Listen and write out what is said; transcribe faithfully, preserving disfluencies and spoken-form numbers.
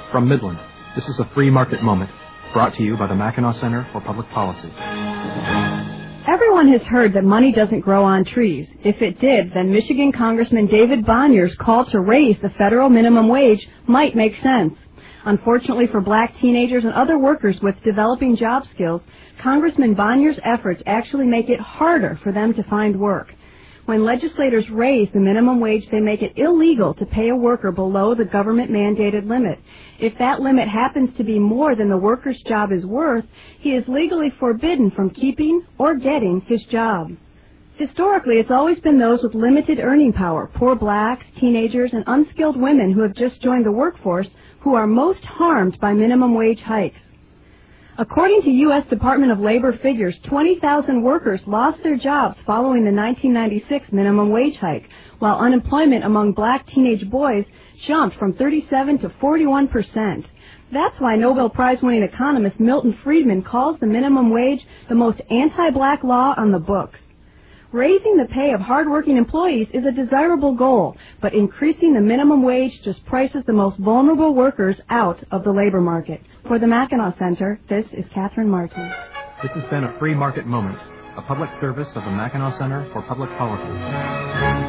From Midland, this is a free market moment, brought to you by the Mackinac Center for Public Policy. Everyone has heard that money doesn't grow on trees. If it did, then Michigan Congressman David Bonyer's call to raise the federal minimum wage might make sense. Unfortunately for black teenagers and other workers with developing job skills, Congressman Bonyer's efforts actually make it harder for them to find work. When legislators raise the minimum wage, they make it illegal to pay a worker below the government-mandated limit. If that limit happens to be more than the worker's job is worth, he is legally forbidden from keeping or getting his job. Historically, it's always been those with limited earning power, poor blacks, teenagers, and unskilled women who have just joined the workforce, who are most harmed by minimum wage hikes. According to U S Department of Labor figures, twenty thousand workers lost their jobs following the nineteen ninety-six minimum wage hike, while unemployment among black teenage boys jumped from thirty-seven to forty-one percent. That's why Nobel Prize-winning economist Milton Friedman calls the minimum wage the most anti-black law on the books. Raising the pay of hardworking employees is a desirable goal, but increasing the minimum wage just prices the most vulnerable workers out of the labor market. For the Mackinac Center, this is Catherine Martin. This has been a free market moment, a public service of the Mackinac Center for Public Policy.